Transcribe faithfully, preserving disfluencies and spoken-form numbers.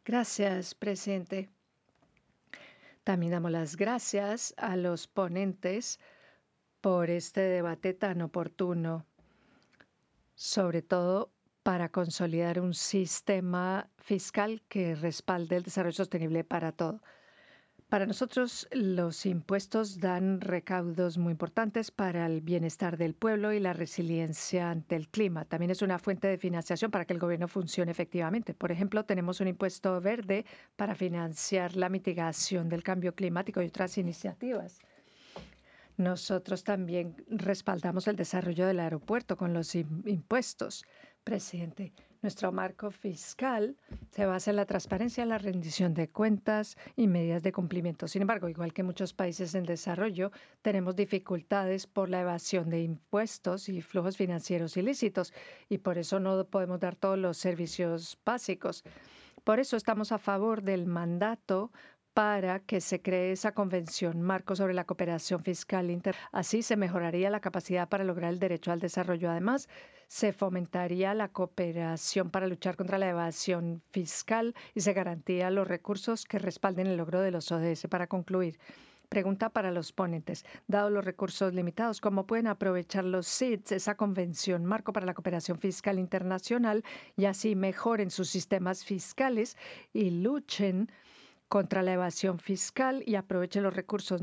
Gracias, presidente. También damos las gracias a los ponentes por este debate tan oportuno, sobre todo para consolidar un sistema fiscal que respalde el desarrollo sostenible para todo. Para nosotros, los impuestos dan recaudos muy importantes para el bienestar del pueblo y la resiliencia ante el clima. También es una fuente de financiación para que el gobierno funcione efectivamente. Por ejemplo, tenemos un impuesto verde para financiar la mitigación del cambio climático y otras iniciativas. Nosotros también respaldamos el desarrollo del aeropuerto con los impuestos. Presidente, nuestro marco fiscal se basa en la transparencia, la rendición de cuentas y medidas de cumplimiento. Sin embargo, igual que muchos países en desarrollo, tenemos dificultades por la evasión de impuestos y flujos financieros ilícitos y por eso no podemos dar todos los servicios básicos. Por eso estamos a favor del mandato para que se cree esa convención marco sobre la cooperación fiscal inter. Así se mejoraría la capacidad para lograr el derecho al desarrollo. Además, se fomentaría la cooperación para luchar contra la evasión fiscal y se garantiría los recursos que respalden el logro de los O D S. Para concluir, pregunta para los ponentes. Dado los recursos limitados, ¿cómo pueden aprovechar los C I Ts, esa convención marco para la cooperación fiscal internacional, y así mejoren sus sistemas fiscales y luchen contra la evasión fiscal y aprovechen los recursos